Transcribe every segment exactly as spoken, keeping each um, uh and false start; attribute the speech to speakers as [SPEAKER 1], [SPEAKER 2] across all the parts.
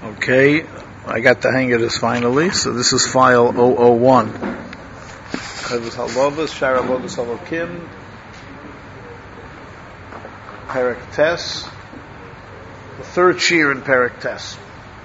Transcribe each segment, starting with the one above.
[SPEAKER 1] Okay, I got the hang of this finally. So this is file zero zero one. Chavos Halovas, Shara Avodas Elokim, Perek Tes, the third shir in Perek Tes.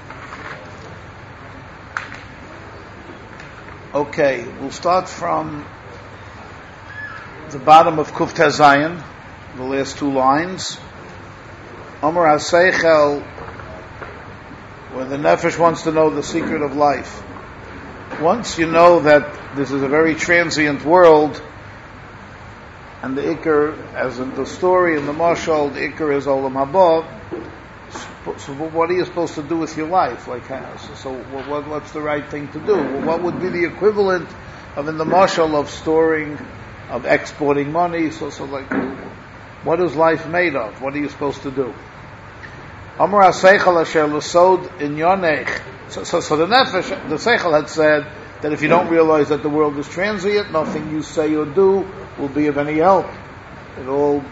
[SPEAKER 1] Okay, we'll start from the bottom of Kuf Tes Zayin, the last two lines. Amar HaSeichel, when the Nefesh wants to know the secret of life. Once you know that this is a very transient world, and the Iker, as in the story in the Mashal, the Iker is Olam Haba, so what are you supposed to do with your life? Like, so what, what's the right thing to do? Well, what would be the equivalent of in the Mashal of storing, of exporting money? So, so like, what is life made of? What are you supposed to do? Amar HaSeichel asher l'sod in yonech. So, so, so the Nefesh, the Seichel had said that if you don't realize that the world is transient, nothing you say or do will be of any help. It all,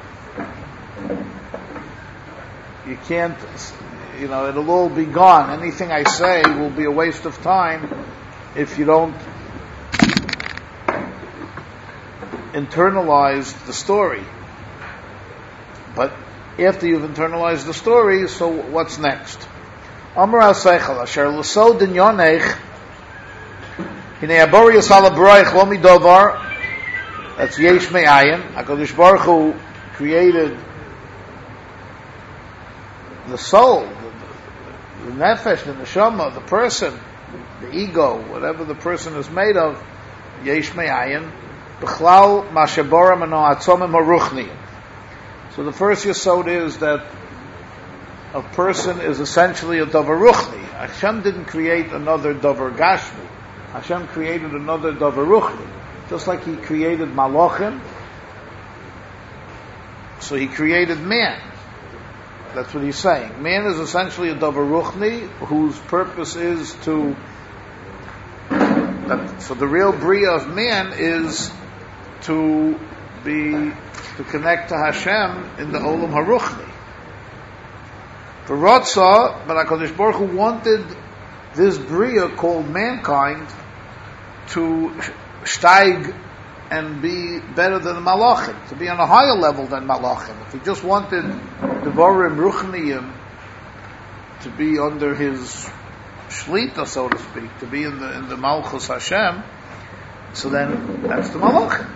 [SPEAKER 1] you can't, you know, it'll all be gone. Anything I say will be a waste of time if you don't internalize the story. But after you've internalized the story, so what's next? Amar HaSeichel asher l'sod in yonech hinei habori yisal ha'broich lo midovar. That's yesh me'ayin. HaKadosh Baruch Hu created the soul, the, the, the nefesh, the neshama, the person, the ego, whatever the person is made of, yesh me'ayin b'chlal ma shebora meno atzomim haruchni. So the first yesod is that a person is essentially a davar ruchni. Hashem didn't create another davar gashmi. Hashem created another davar ruchni. Just like He created malachim, so He created man. That's what He's saying. Man is essentially a davar ruchni whose purpose is to... That, so the real bria of man is to be... to connect to Hashem in the Olam Haruchni. For Ratzah, but HaKadosh Baruch Hu wanted this Bria called mankind to steig and be better than Malachim, to be on a higher level than Malachim. If he just wanted Devarim Ruchniyim to be under his Shlita, so to speak, to be in the in the Malchus Hashem, so then that's the Malachim.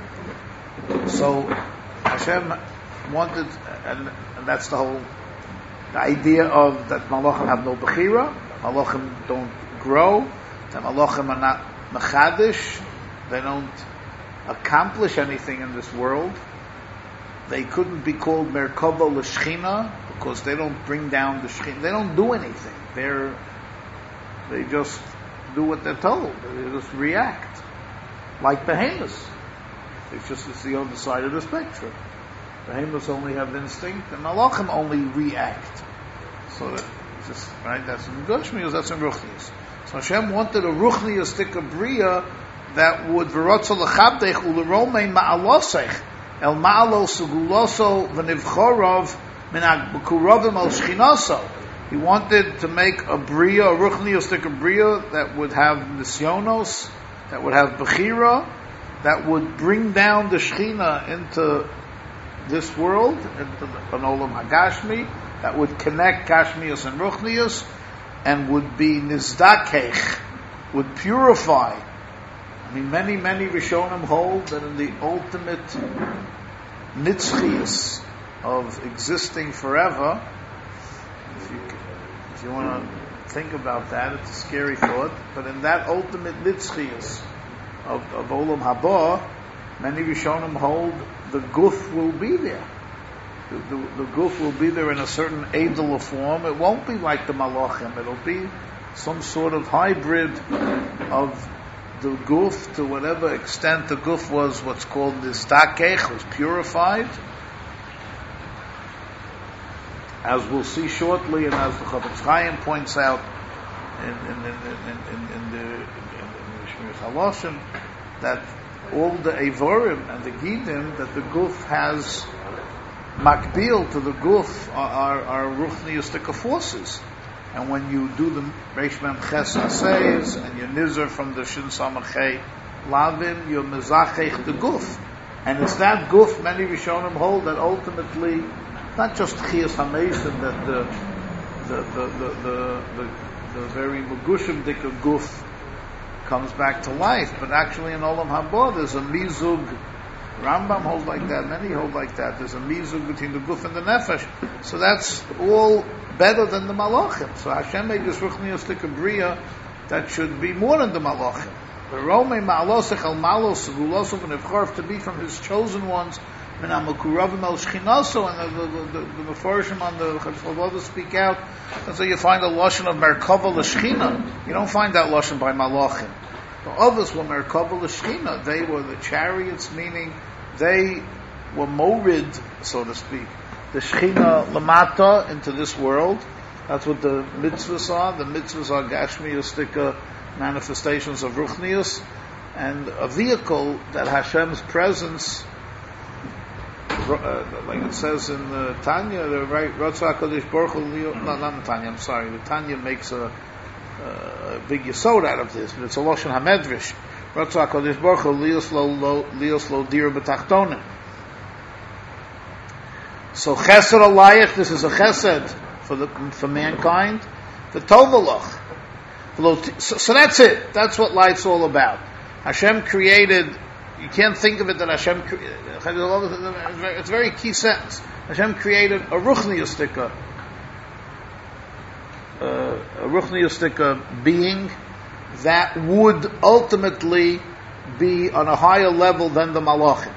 [SPEAKER 1] So Hashem wanted, and, and that's the whole the idea of that Malachim have no Bechira, Malachim don't grow, that Malachim are not Mechadish, they don't accomplish anything in this world. They couldn't be called Merkava L'Shchina because they don't bring down the Shechina. They don't do anything. They're they just do what they're told. They just react like behemoths. It's just it's the other side of the spectrum. Behemoths only have instinct, and Malachim only react. So that just right, that's in Gashmius, that's in Ruchnius. So Hashem wanted a Ruchnius stika bria that would v'rotza l'chabdech u'leromein ma'alosech el ma'alo seguloso v'nivchorov min ha'bekurovim al shchinaso. He wanted to make a bria, a Ruchnius stika bria that would have nisyonos, that would have bechira, that would bring down the Shechina into this world, into the Olam Hagashmi, that would connect Gashmius and Ruchnius, and would be Nizdakech, would purify. I mean, many, many Rishonim hold that in the ultimate Nitzchius of existing forever, if you, if you want to think about that, it's a scary thought, but in that ultimate Nitzchius of, of Olam Haba, many Rishonim hold the guf will be there. The, the, the guf will be there in a certain edel form. It won't be like the malachim. It'll be some sort of hybrid of the guf to whatever extent the guf was what's called nizdakech, was purified. As we'll see shortly, and as the Chafetz Chaim points out in, in, in, in, in, in the Shmiras Halashim, that all the Evorim and the Gidim, that the Guf has makbil to the Guf are, are, are Ruchniistic forces. And when you do the Reish Mem Ches Asayis and you nizar from the Shin Samachay Lavin, you're mezachech the guf. And it's that guf, many Rishonim hold, that ultimately, not just Chiyas HaMesim, that the the the the the, the, the very Megushim Dika guf comes back to life, but actually in Olam Haba there's a mizug. Rambam holds like that, many hold like that. There's a mizug between the guf and the nefesh. So that's all better than the malachim. So Hashem made this ruchnius Dika Bria that should be more than the malachim. The Rome ma'alosech al malos segulosov and evchorf, to be from his chosen ones, min ha'makuravim el shchinaso, and the the the, the Meforshim on the Chavavodah speak out. And so you find a lashon of merkava l'shchina. You don't find that lashon by malachim. The others were merkava l'shchina. They were the chariots, meaning they were morid, so to speak, the shchina lamata into this world. That's what the mitzvahs are. The mitzvahs are gashmiyustika manifestations of Ruchnius, and a vehicle that Hashem's presence, uh, like it says in the Tanya, the right Ratzah HaKadosh Baruch Hu, no, not the Tanya, I'm sorry, the Tanya makes a, a big yesod out of this, but it's a Lashon HaMedrash. Ratzah HaKadosh Baruch Hu lios lo lios lo dir b'tachtonim. So Chesed Alayich, this is a Chesed for the for mankind, the Tovalach. So, so that's it. That's what life's all about. Hashem created. You can't think of it that Hashem. It's a very key sentence. Hashem created a ruchniustika, uh, a ruchniustika being that would ultimately be on a higher level than the malachim.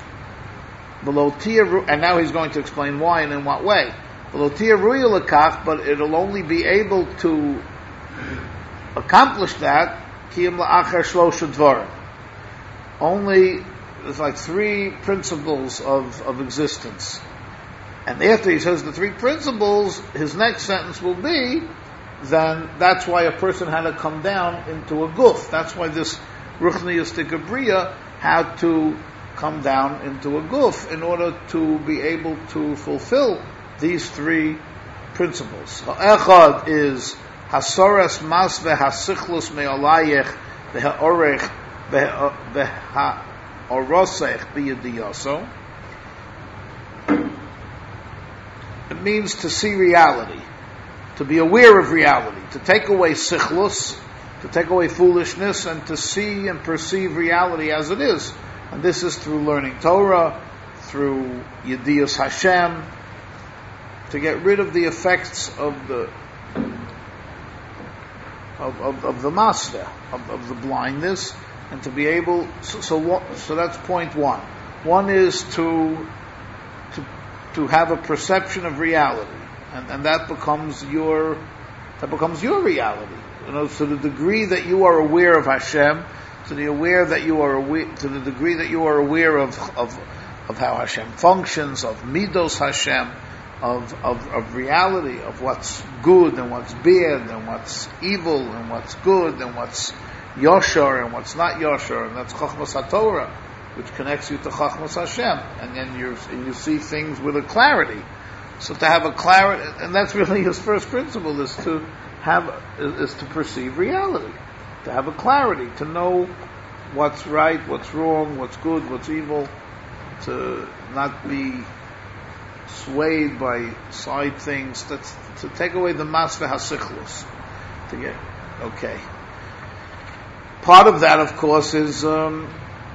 [SPEAKER 1] And now he's going to explain why and in what way. But it'll only be able to accomplish that kiyum la'achar shlosha dvarim. Only there's like three principles of, of existence, and after he says the three principles, his next sentence will be, then that's why a person had to come down into a guf. That's why this ruchnius dikabriya had to come down into a guf in order to be able to fulfill these three principles. Echad is Hasoras mas v'hasichlus me'olayech v'ha'orech v'ha'orosech b'yediyoso. It means to see reality, to be aware of reality, to take away sichlus, to take away foolishness, and to see and perceive reality as it is. And this is through learning Torah, through Yediyas Hashem, to get rid of the effects of the Of, of, of the master, of, of the blindness, and to be able. So, so, what, so that's point one. One is to to to have a perception of reality, and, and that becomes your that becomes your reality. You know, to the degree that you are aware of Hashem, to the aware that you are aware, to the degree that you are aware of of of how Hashem functions, of midos Hashem. Of, of of reality, of what's good and what's bad, and what's evil and what's good, and what's Yoshar and what's not Yoshar, and that's Chachmas HaTorah, which connects you to Chachmas Hashem, and then you you see things with a clarity. So to have a clarity, and that's really his first principle, is to have is, is to perceive reality, to have a clarity, to know what's right, what's wrong, what's good, what's evil, to not be swayed by side things. That's to take away the masve hasichlus. To get okay. Part of that, of course, is um,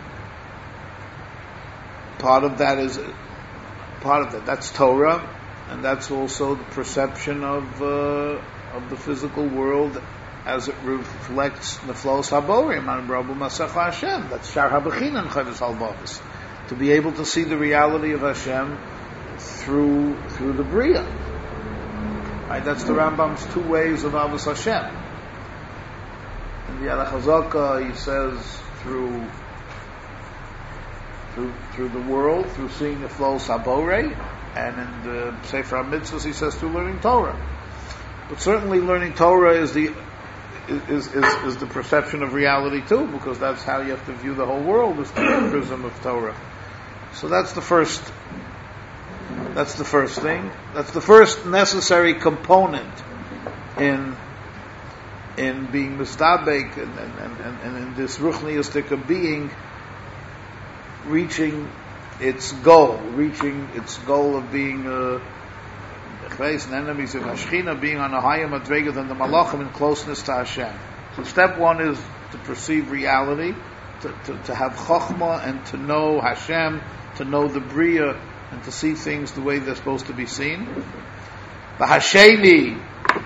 [SPEAKER 1] part of that is part of that. That's Torah, and that's also the perception of uh, of the physical world as it reflects neflos haborim and Rabbu Masach Hashem. That's Shar Habechinan Chavis Halvavis. To be able to see the reality of Hashem through through the Bria. Right? That's the Rambam's two ways of Avos Hashem. In the Yad HaChazaka, he says through through through the world, through seeing the flows Habore, and in the Sefer HaMitzvahs he says through learning Torah. But certainly learning Torah is the is, is, is the perception of reality too, because that's how you have to view the whole world, is through the prism of Torah. So that's the first That's the first thing. That's the first necessary component in in being mistabek and, and, and, and in this ruchniistic of being reaching its goal, reaching its goal of being uh, and enemies of Hashchina, being on a higher madrega than the Malachim in closeness to Hashem. So step one is to perceive reality, to, to, to have chokhmah and to know Hashem, to know the Bria, and to see things the way they're supposed to be seen. The Hasheni,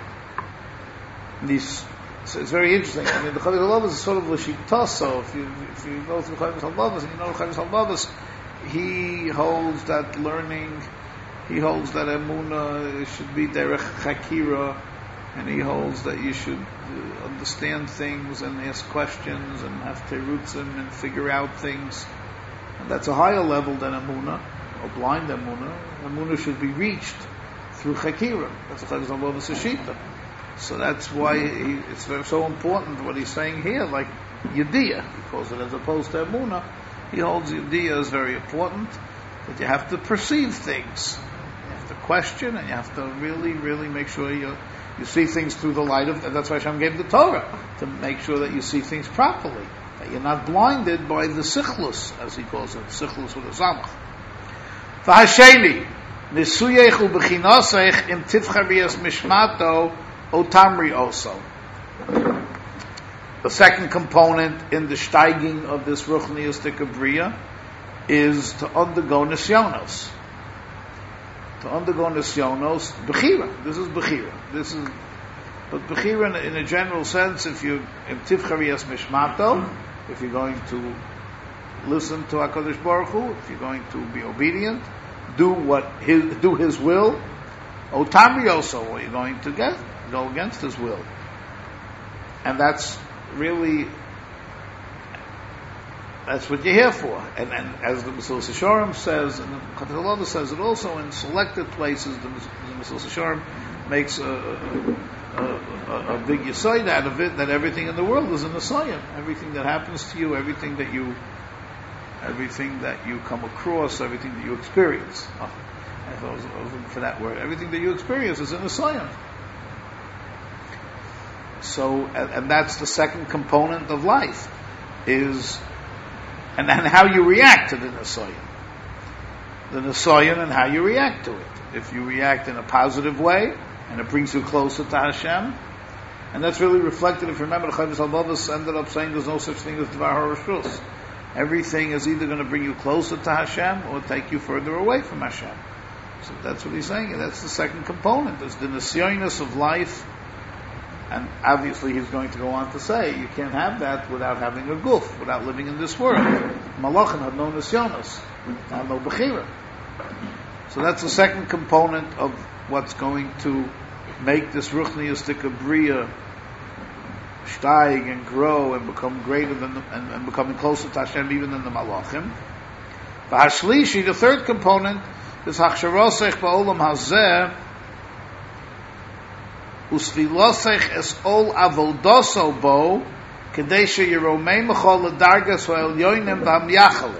[SPEAKER 1] this so it's very interesting. I mean, the Chavis Halavas is sort of l'shitaso. If you if you go through Chavis Halavas and you know Chavis Halavas, he holds that learning, he holds that emuna should be derech chakira, and he holds that you should uh, understand things and ask questions and have terutzim and figure out things. And that's a higher level than emuna, or blind emuna. Emuna should be reached through chakira. That's the Chavis Halavas shita. So that's why he, it's so important what he's saying here, like Yediyah, he calls it, as opposed to Emunah. He holds Yediyah as very important, that you have to perceive things. You have to question, and you have to really, really make sure you you see things through the light of, and that's why Hashem gave the Torah, to make sure that you see things properly, that you're not blinded by the sichlus, as he calls it, sichlus with a zamach. V'hasheni, nisuyechu b'chinosech im tivcharias mishmato, Otamri also. The second component in the steiging of this ruchniistic abriya is to undergo nisyonos. To undergo nisyonos, bechira. This is bechira. This is, but bechira in, in a general sense, if you in tivcharias mishmato, if you're going to listen to HaKadosh Baruch Hu, if you're going to be obedient, do what his, do His will. Otamri also, what you're going to get. Go against His will. And that's really, that's what you're here for. And, and as the Mesilas Yesharim says, and the Chavis Halavos says it also, in selected places, the, the Mesilas Yesharim makes a, a, a, a big yesod out of it, that everything in the world is an asayim. Everything that happens to you, everything that you, everything that you come across, everything that you experience. Oh, I thought I was, I was looking for that word. Everything that you experience is an asayim. So, and, and that's the second component of life, is, and, and how you react to the Nisayan. The Nisayan and how you react to it. If you react in a positive way, and it brings you closer to Hashem, and that's really reflected, if you remember, the Chavis Halavos ended up saying there's no such thing as Dvar HaRashus. Everything is either going to bring you closer to Hashem, or take you further away from Hashem. So that's what he's saying, and that's the second component, is the Nisyonos of life. And obviously he's going to go on to say, you can't have that without having a guf, without living in this world. Malachim had no nisyonos, had no bechira. So that's the second component of what's going to make this ruchniistic abriya steig and grow and become greater than the, and, and becoming closer to Hashem even than the malachim. V'hashlishi, the third component, is hachsharosech ba'olam hazeh, Usvilosech es ol avodoso bo, kedei sheyiromei mechol ledargas ho'el yoinem v'am yachalim.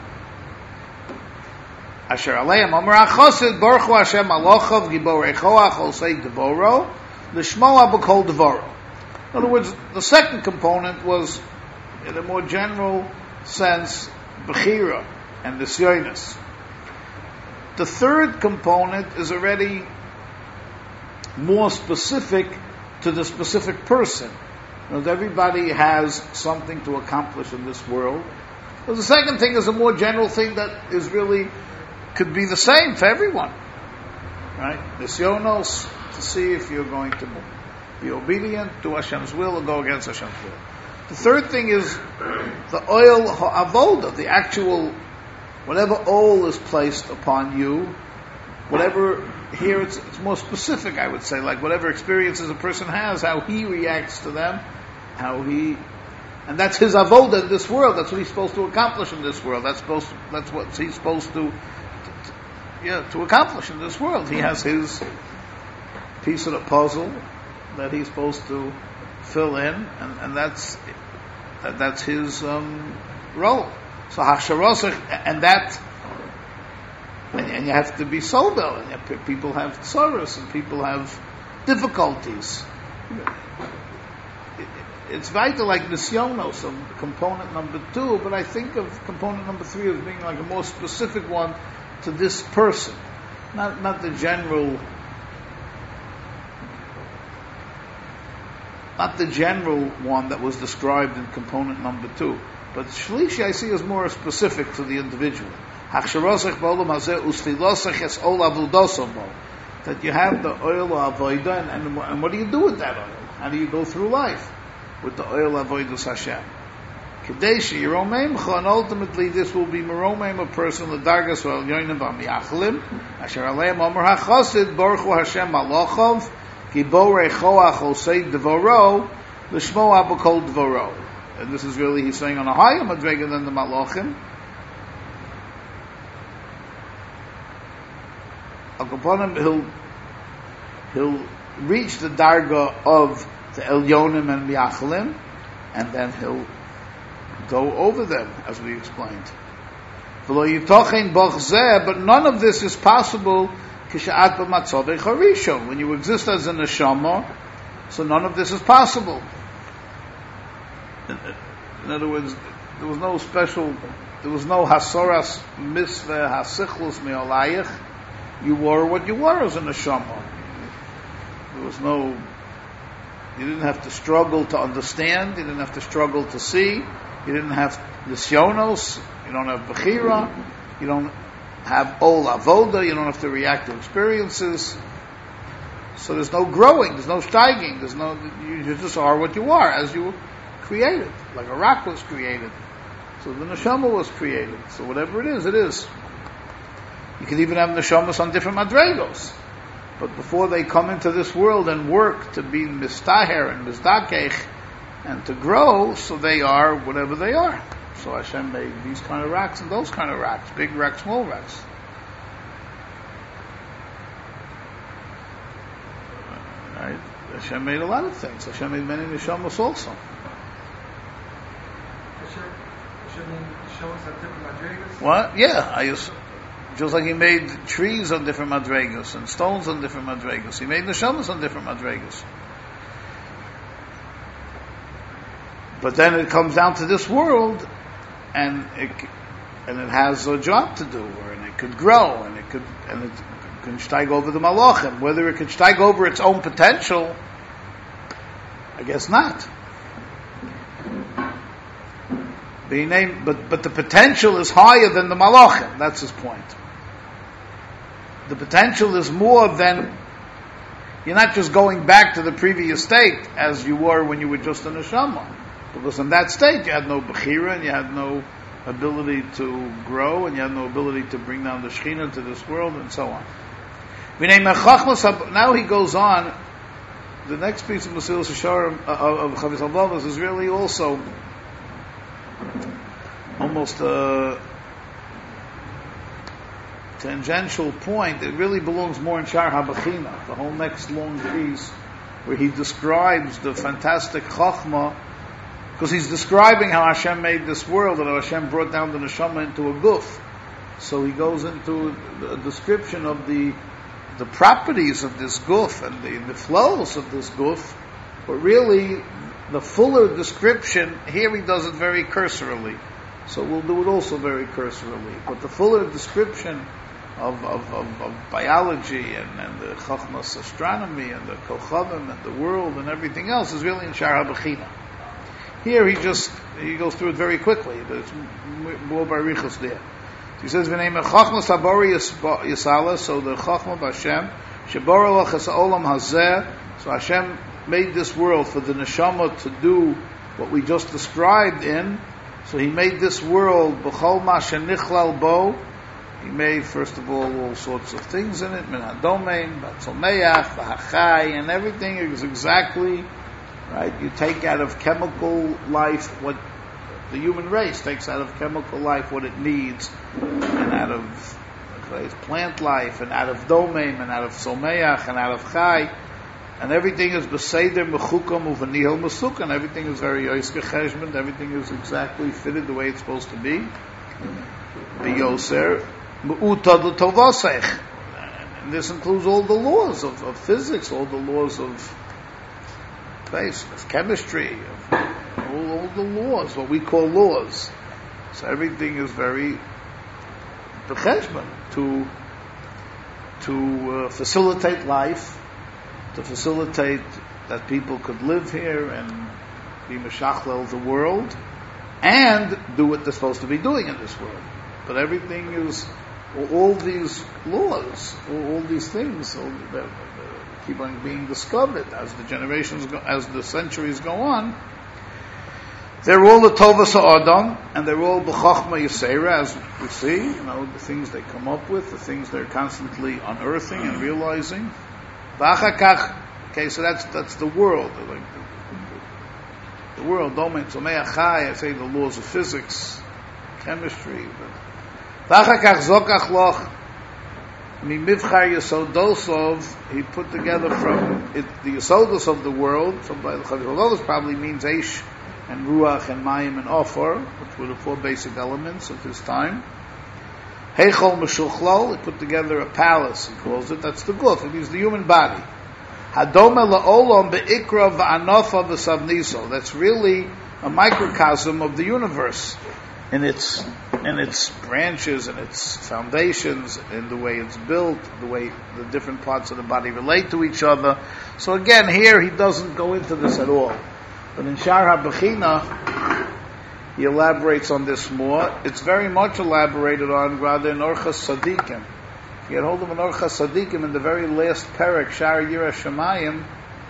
[SPEAKER 1] Asher aleim omer achosid borchu Hashem alochav gibor echoach osei devoro, l'shmoa b'kol devoro. In other words, the second component was, in a more general sense, bechira and nisyonos. The third component is already more specific to the specific person. You know, everybody has something to accomplish in this world. But the second thing is a more general thing that is really, could be the same for everyone. Right? Nisyonos, to see if you're going to be obedient to Hashem's will or go against Hashem's will. The third thing is the oil ha'avoda, the actual, whatever oil is placed upon you, whatever, here it's, it's more specific, I would say, like whatever experiences a person has, how he reacts to them, how he, and that's his avoda in this world. That's what he's supposed to accomplish in this world. That's supposed to, that's what he's supposed to, to, to, yeah, to accomplish in this world. He has his piece of the puzzle that he's supposed to fill in, and, and that's that, that's his um, role. So hachsharosech, and that. And, and you have to be sober, and people have tsaros, and people have difficulties. It's vital like Nisyonos of component number two, but I think of component number three as being like a more specific one to this person, not not the general, not the general one that was described in component number two. But Shlishi I see as more specific to the individual. That you have the oil of avodah, and, and, and what do you do with that oil? How do you go through life with the oil of avodas Hashem? Kadeshi Yeromeimcha, and ultimately this will be Meromeim, a person l'dargas or Yonim b'Miachlim, Asher Aleim Omer HaChosid Baruch Hu Hashem Malachov Giborei Choach Osei Devoro L'Shmo Abakol Devoro. And this is really, he's saying on a higher madrega than the Malachim. Upon him, he'll he'll reach the darga of the Elyonim and Miachalim, and then he'll go over them, as we explained. But none of this is possible when you exist as a neshama. So none of this is possible. In, in other words, there was no special, there was no hasoras misveh hasichlus me'olayich. You were what you were as a neshama. There was no, you didn't have to struggle to understand, you didn't have to struggle to see, you didn't have nisyonos, you don't have bechira, you don't have ol avoda, you don't have to react to experiences. So there's no growing, there's no steiging, there's no, you, you just are what you are, as you were created, like a rock was created. So the neshama was created. So whatever it is, it is. You can even have neshamas on different madregos. But before they come into this world and work to be mistaher and mizdakech and to grow, so they are whatever they are. So Hashem made these kind of rocks and those kind of rocks, big rocks, small rocks. Right? Hashem made a lot of things. Hashem made many neshamas also.
[SPEAKER 2] Hashem made neshamas on different madregas?
[SPEAKER 1] What? Yeah, I used. Just like he made trees on different madregas and stones on different madregas. He made neshamas on different madregas. But then it comes down to this world, and it and it has a job to do, or and it could grow, and it could and it can steig over the malachim. Whether it could steig over its own potential, I guess not. But but the potential is higher than the malachim. That's his point. The potential is more than, you're not just going back to the previous state as you were when you were just a neshama. Because in that state you had no bechira and you had no ability to grow and you had no ability to bring down the Shekhinah to this world and so on. Now he goes on, the next piece of Mesilas Yesharim of Chavis Halbavos is really also almost a tangential point. It really belongs more in Shar HaBechina, the whole next long piece, where he describes the fantastic Chachma, because he's describing how Hashem made this world and how Hashem brought down the neshama into a guf. So he goes into a description of the the properties of this guf and the, the flows of this guf, but really the fuller description, here he does it very cursorily. So we'll do it also very cursorily. But the fuller description of, of, of, of biology and, and the Chachmas astronomy and the Kochavim and the world and everything else is really in Shar HaBechina. Here he just, he goes through it very quickly. There's more barichos there. He says, "V'nei Chachmas habori yisala." So the Chachma Hashem, shebara lachas olam hazeh. So Hashem made this world for the neshama to do what we just described in. So He made this world b'chol ma shenichlal bo. He made, first of all, all sorts of things in it, min hadomein, batzomeach, v'hachai, and everything is exactly right. You take out of chemical life what the human race takes out of chemical life what it needs, and out of okay, plant life, and out of domain, and out of someach, and out of chai, and everything is beseder mechukam uvanihel mesukan. Everything is very yoiske cheshbon. Everything is exactly fitted the way it's supposed to be. The yoser me'utad l'tovasech, and this includes all the laws of, of physics, all the laws of space, there's chemistry, all, all the laws, what we call laws. So everything is very b'cheshbon to to uh, facilitate life, to facilitate that people could live here and be meshachlel the world, and do what they're supposed to be doing in this world. But everything is, all these laws, all, all these things, all, uh, uh, keep on being discovered as the generations go, as the centuries go on. They're all the tovas ha'adam, and they're all b'chachma yisera, as we see, you know, the things they come up with, the things they're constantly unearthing and realizing. V'achakach, okay, so that's that's the world, like the, the world, domain, tzomei achai, I say the laws of physics, chemistry, but v'achakach zokach loch, mimivchar yesodosov, he put together from it, the yesodos of the world, so by the Chavis probably means Eish, and Ruach, and Mayim, and Ofer, which were the four basic elements of his time. Heichol Meshuchlol, he put together a palace, he calls it, that's the Guf, it means the human body. Hadome La'olam Be'ikra V'anofa V'savniso, that's really a microcosm of the universe, in its in its branches, and its foundations, in the way it's built, the way the different parts of the body relate to each other. So again, here he doesn't go into this at all. But in Shar HaBechina, he elaborates on this more. It's very much elaborated on rather in Orchas Sadiqim. If you get hold of an Orchas Sadiqim in the very last parak, Shar Yira Shemayim,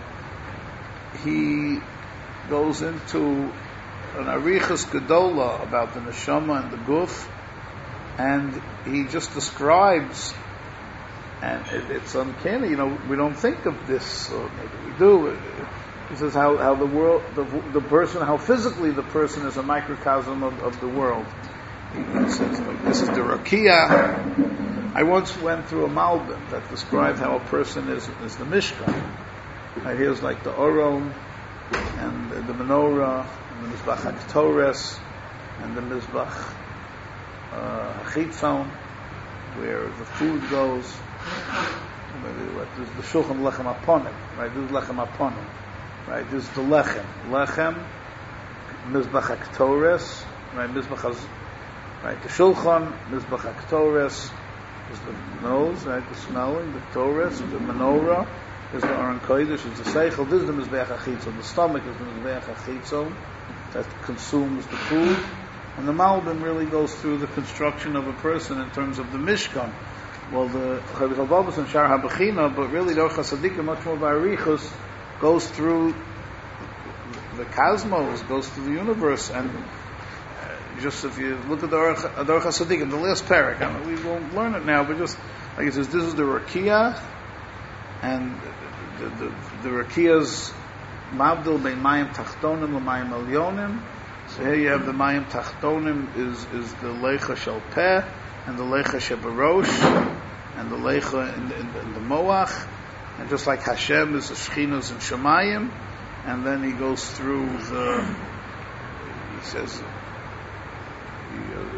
[SPEAKER 1] he goes into an Arichas Gedola about the Neshama and the Guf, and he just describes, and it, it's uncanny, you know, we don't think of this, or maybe we do. He says how, how the world, the, the person, how physically the person is a microcosm of, of the world. He, he says, like, this is the Rakia. I once went through a Malbim that described how a person is, is the Mishkan. Right, here's like the Oron, and the, the Menorah, and the Mizbach HaKtores, and the Mizbach uh, Chitzon, where the food goes. There's the Shulchan Lechem Aponim, right? This is Lechem Aponim. Right, this is the lechem, lechem, mizbach haktores, right, mizbach has, right, the shulchan, mizbach haktores, is the nose, right, the smelling, the tores, the menorah, is the aron kodesh, is the seichel, this is the mizbach hachitzon, the stomach is the mizbach hachitzon, that consumes the food, and the Malbim really goes through the construction of a person in terms of the mishkan. Well, the Chavis al-Babas and Shar HaBechina, but really the Orchas Sadiqim, much more by Arichus, goes through the cosmos, goes through the universe, and uh, just if you look at the Orchas Sadiqim, the last parak, I mean, we won't learn it now, but just like it says, this is the Rakia, and the, the, the, the Rakia's Mabdil bein Mayim Tachtonim l'Mayim Elyonim. So here you have the Mayim Tachtonim is is the Leicha Shel Peh, and the Leicha Shebarosh, and the Leicha in the, in the, in the Moach. And just like Hashem is the Shchinos and Shemayim, and then he goes through the, he says, the, uh,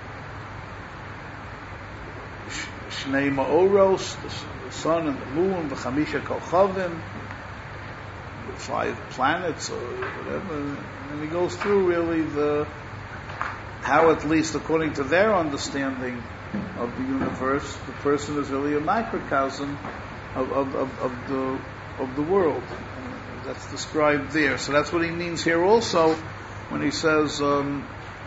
[SPEAKER 1] Shnei Ma'oros, the, the sun and the moon, the Chamisha Kochavim, the five planets or whatever, and he goes through really the, how at least according to their understanding of the universe, the person is really a microcosm Of, of, of, of the of the world. And that's described there. So that's what he means here also when he says um,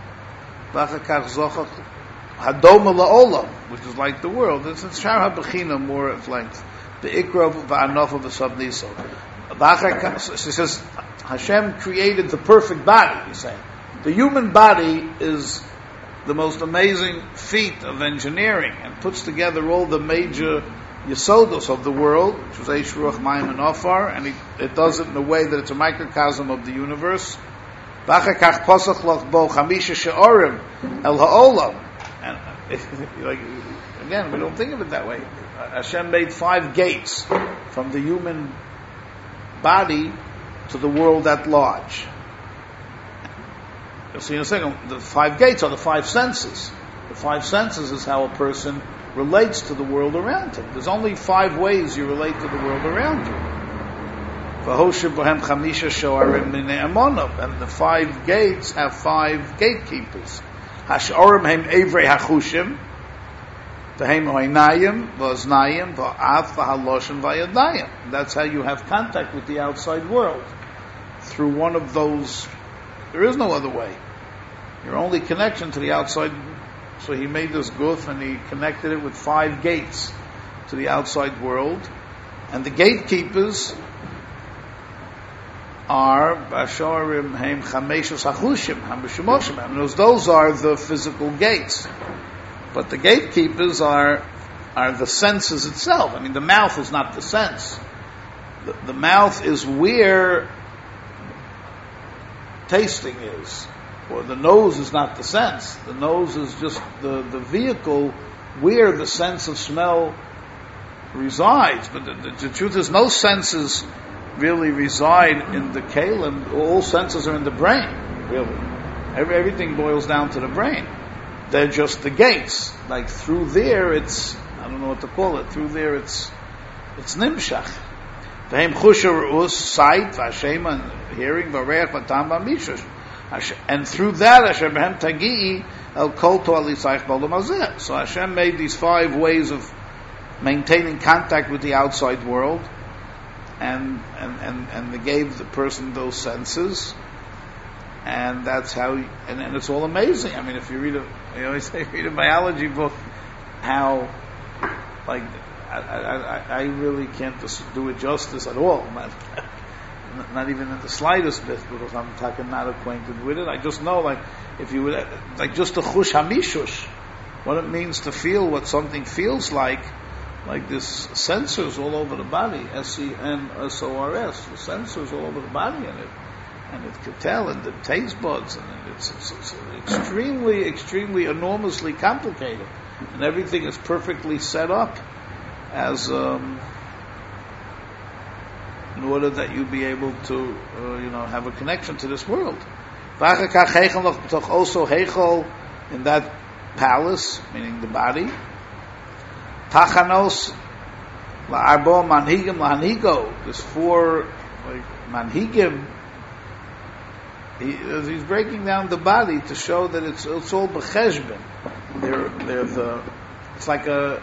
[SPEAKER 1] Hadoma la'olam, which is like the world. It's in Shar HaBechina more at length. The Ikra v'anof of the Sabniso. She says Hashem created the perfect body, he's saying. The human body is the most amazing feat of engineering and puts together all the major Yesodos of the world, which was Eish, Ruach, Mayim, and Ofar, and it, it does it in a way that it's a microcosm of the universe. V'achakach posach loch bo chamisha she'orim el ha'olam. And if, like, again, we don't think of it that way. Hashem made five gates from the human body to the world at large. You'll see in a second, the five gates are the five senses. The five senses is how a person relates to the world around him. There's only five ways you relate to the world around you. And the five gates have five gatekeepers. Hashorim hem evrei hachushim, v'hem hoinayim, v'oznayim, v'af, v'haloshim, v'yadayim. That's how you have contact with the outside world. Through one of those, there is no other way. Your only connection to the outside, so he made this guf and he connected it with five gates to the outside world. And the gatekeepers are Basharim Haim Chameshus Hachushim Hamishimoshim. And those, those are the physical gates. But the gatekeepers are are the senses itself. I mean, the mouth is not the sense. The, the mouth is where tasting is. Or the nose is not the sense. The nose is just the, the vehicle where the sense of smell resides. But the, the, the truth is, no senses really reside in the kalim. All senses are in the brain, really. Every, everything boils down to the brain. They're just the gates. Like through there, it's, I don't know what to call it, through there it's, it's nimshach. V'hem chusha r'us, sight, v'ashema, hearing, v'reach, v'tam, v'mishush. And through that, Hashem behem tagi'i, el kol to alisayich b'olam hazeh. So Hashem made these five ways of maintaining contact with the outside world, and and and, and they gave the person those senses, and that's how. He, and, and it's all amazing. I mean, if you read a, you always say read a biology book, how like I I, I really can't do it justice at all. Not, not even in the slightest bit, because I'm talking not acquainted with it. I just know, like if you would like just a chush hamishush, what it means to feel what something feels like. Like this sensors all over the body, S E N S O R S, the sensors all over the body in it, and it could tell, and the taste buds, and it's, it's, it's extremely, extremely, enormously complicated, and everything is perfectly set up as um, in order that you be able to, uh, you know, have a connection to this world. Also, Heichel in that palace, meaning the body. Tachanos la'arbo manhigim la'hanhigo. There's four like manhigim. He, he's breaking down the body to show that it's it's all b'cheshbon. They're they're the. It's like a.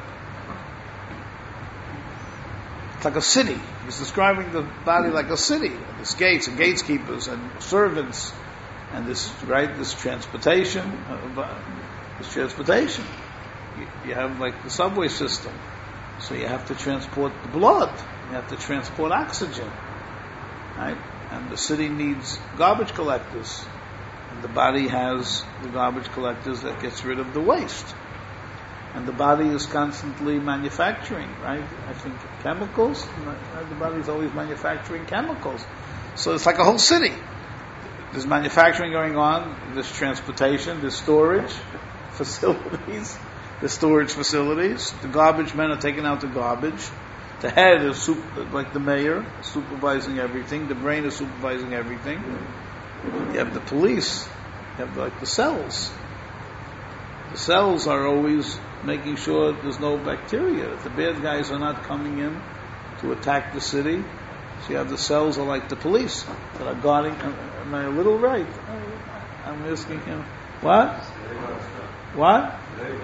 [SPEAKER 1] It's like a city. He's describing the body like a city. There's gates and gatekeepers and servants, and this right this transportation. Uh, this transportation. You have like the subway system, so you have to transport the blood, you have to transport oxygen, right? And the city needs garbage collectors, and the body has the garbage collectors that gets rid of the waste. And the body is constantly manufacturing, right? I think chemicals. The body is always manufacturing chemicals, so it's like a whole city. There's manufacturing going on, there's transportation, there's storage facilities. The storage facilities, the garbage men are taking out the garbage. The head is super, like the mayor, supervising everything. The brain is supervising everything. You have the police. You have like the cells. The cells are always making sure there's no bacteria. That the bad guys are not coming in to attack the city. So you have the cells are like the police that are guarding. Am I a little right? I'm asking him. What? What?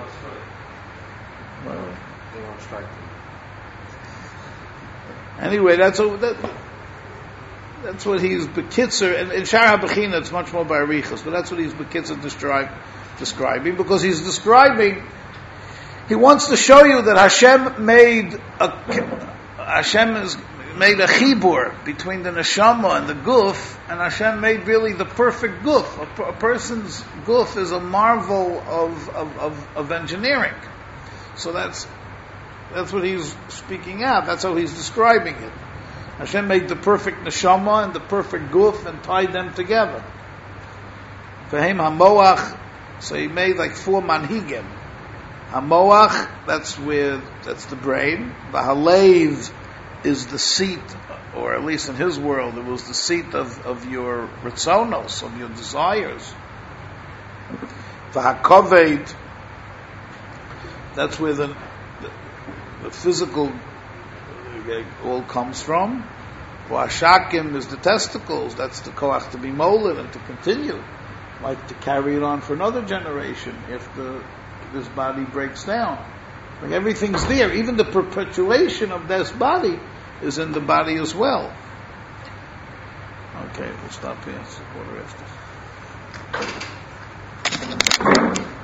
[SPEAKER 1] Well,
[SPEAKER 2] they won't strike them.
[SPEAKER 1] Anyway, that's what that, that's what he's bekitzer, and in Shar HaBechina it's much more by Arichas, but that's what he's bekitzer describe, describing, because he's describing. He wants to show you that Hashem made a Hashem has made a chibur between the neshama and the guf, and Hashem made really the perfect guf. A, a person's guf is a marvel of of, of of engineering. So that's that's what he's speaking out. That's how he's describing it. Hashem made the perfect neshama and the perfect guf and tied them together. V'hem hamoach. So he made like four manhigim. Hamoach, that's where that's the brain. The halev is the seat, or at least in his world, it was the seat of, of your ritzonos, of your desires. The hakoved, that's where the, the, the physical all comes from. Washakim is the testicles. That's the koach to be moled and to continue, like to carry it on for another generation if the this body breaks down. Like everything's there. Even the perpetuation of this body is in the body as well. Okay, we'll stop here. It's a quarter after.